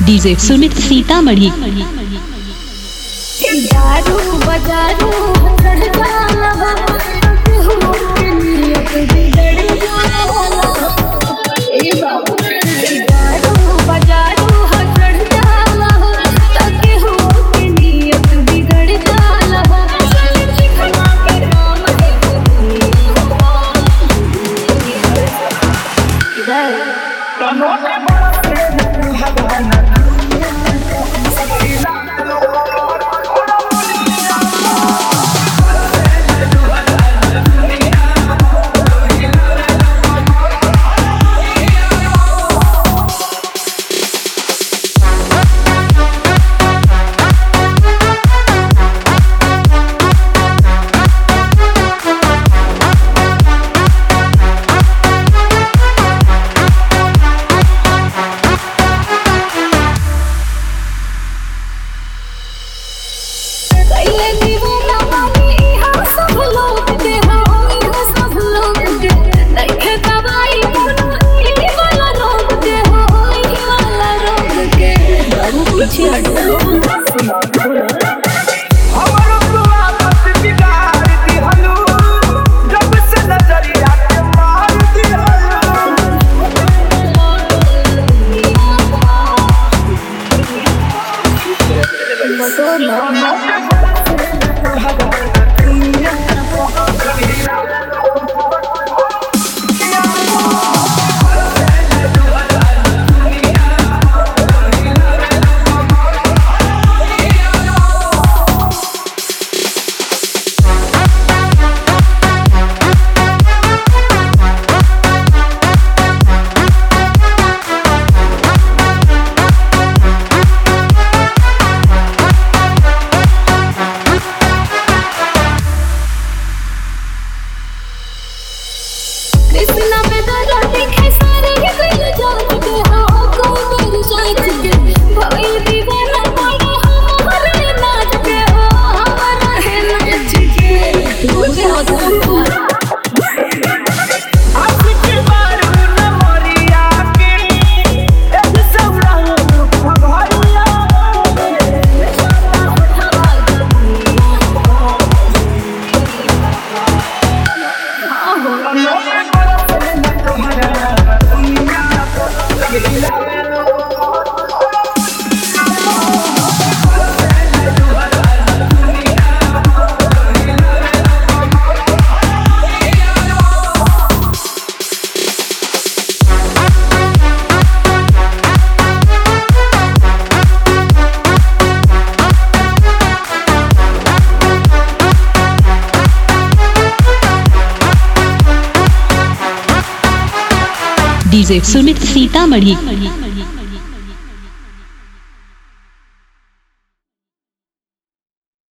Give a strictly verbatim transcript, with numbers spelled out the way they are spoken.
DJ Sumit Sitamarhi. दारू बजारू चढ़ जाला हो के नियत बिगड़ जाला ए बाबू दारू बजारू चढ़ जाला हो के हो के नियत बिगड़ जाला चिकना के नाम है इधर तनो के बड़ा भगवान कृष्णा पे दादा देखे सारे गइल जात के हो कोई मेरी सोच के भइल दीवाना पागल हमारे नाच के हो हमारा है नाच के मुझे हो आपके बारू न मोरिया के एक सवरा भगवानिया डीजे सुमित सीतामढ़ी।